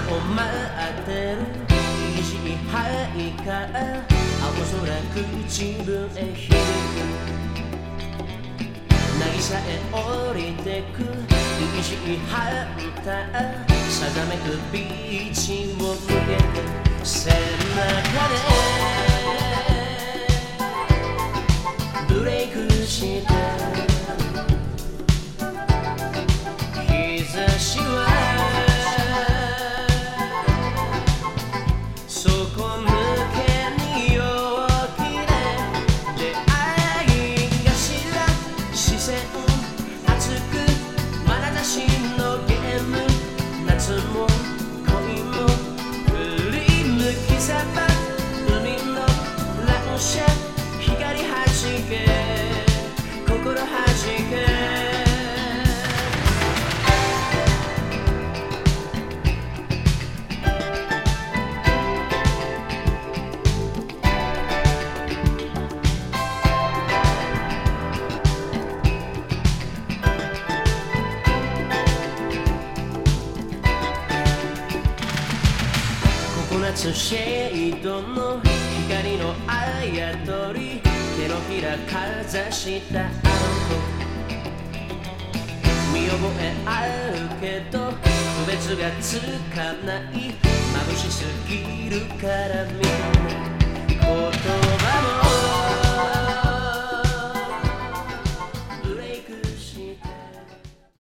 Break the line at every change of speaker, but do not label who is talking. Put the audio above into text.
を待ってる虹はいか青空唇へ響く渚へ降りてく虹ハンターさざめくビーチを向けて背中でブレイクして日差しはそこ抜けに陽気で出会い頭視線熱く眼差しのゲーム夏も恋も振り向きざま海の乱射光はじけ心はじけココナッツシェードの光のあやとり手のひらかざしたあの子見覚えあるけど区別がつかない眩しすぎるからみんな